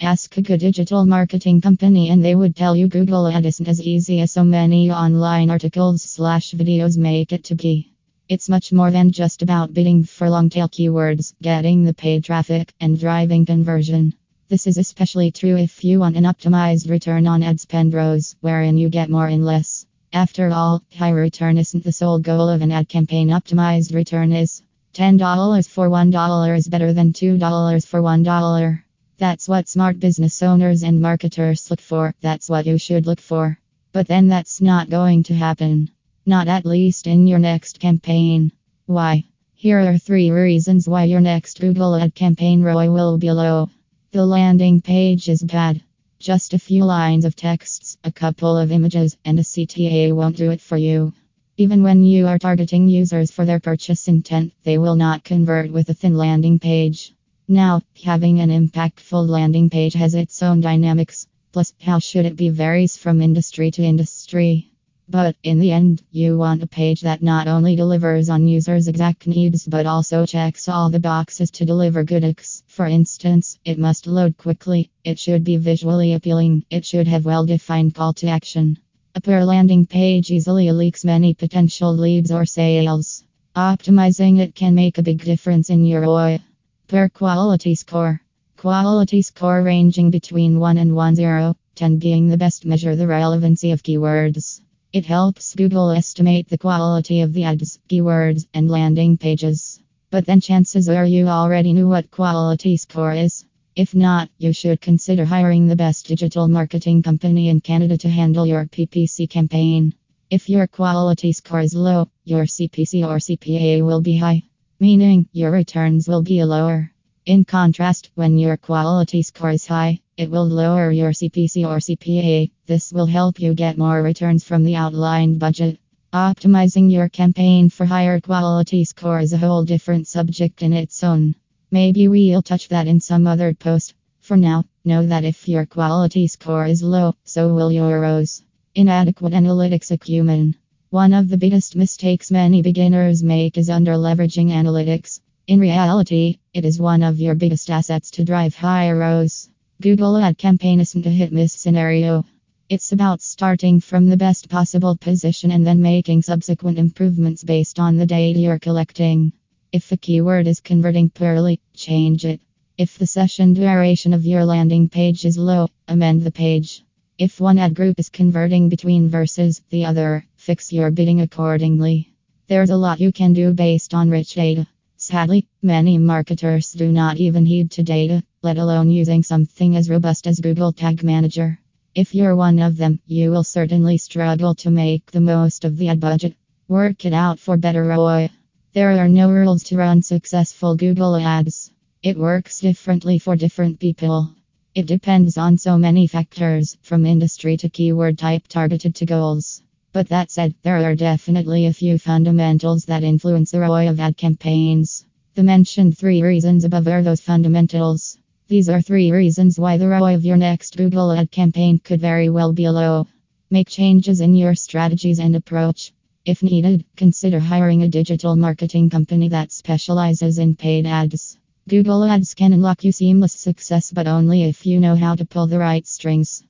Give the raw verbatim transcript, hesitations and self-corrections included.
Ask a good digital marketing company and they would tell you Google Ads isn't as easy as so many online articles slash videos make it to be. It's much more than just about bidding for long tail keywords, getting the paid traffic, and driving conversion. This is especially true if you want an optimized return on ad spend R O S, wherein you get more in less. After all, high return isn't the sole goal of an ad campaign. Optimized return is. ten dollars for one dollar is better than two dollars for one dollar. That's what smart business owners and marketers look for. That's what you should look for. But then that's not going to happen. Not at least in your next campaign. Why? Here are three reasons why your next Google ad campaign R O I will be low. The landing page is bad. Just a few lines of texts, a couple of images, and a C T A won't do it for you. Even when you are targeting users for their purchase intent, they will not convert with a thin landing page. Now, having an impactful landing page has its own dynamics. Plus, how should it be varies from industry to industry. But in the end, you want a page that not only delivers on users' exact needs but also checks all the boxes to deliver good X. For instance, it must load quickly, it should be visually appealing, it should have well-defined call to action. A poor landing page easily leaks many potential leads or sales. Optimizing it can make a big difference in your R O I. Per quality score. Quality score ranging between one and ten, ten being the best measure the relevancy of keywords. It helps Google estimate the quality of the ads, keywords, and landing pages. But then chances are you already knew what quality score is. If not, you should consider hiring the best digital marketing company in Canada to handle your P P C campaign. If your quality score is low, your C P C or C P A will be high, meaning your returns will be lower. In contrast, when your quality score is high, it will lower your C P C or C P A. This will help you get more returns from the outlined budget. Optimizing your campaign for higher quality score is a whole different subject in its own. Maybe we'll touch that in some other post. For now, know that if your quality score is low, so will your R O S. Inadequate analytics acumen. One of the biggest mistakes many beginners make is under-leveraging analytics. In reality, it is one of your biggest assets to drive higher R O S. Google Ad Campaign isn't a hit-miss scenario. It's about starting from the best possible position and then making subsequent improvements based on the data you're collecting. If a keyword is converting poorly, change it. If the session duration of your landing page is low, amend the page. If one ad group is converting between versus the other, fix your bidding accordingly. There's a lot you can do based on rich data. Sadly, many marketers do not even heed to data, let alone using something as robust as Google Tag Manager. If you're one of them, you will certainly struggle to make the most of the ad budget. Work it out for better R O I. There are no rules to run successful Google Ads. It works differently for different people. It depends on so many factors, from industry to keyword type targeted to goals. But that said, there are definitely a few fundamentals that influence the R O I of ad campaigns. The mentioned three reasons above are those fundamentals. These are three reasons why the R O I of your next Google ad campaign could very well be low. Make changes in your strategies and approach. If needed, consider hiring a digital marketing company that specializes in paid ads. Google Ads can unlock you seamless success, but only if you know how to pull the right strings.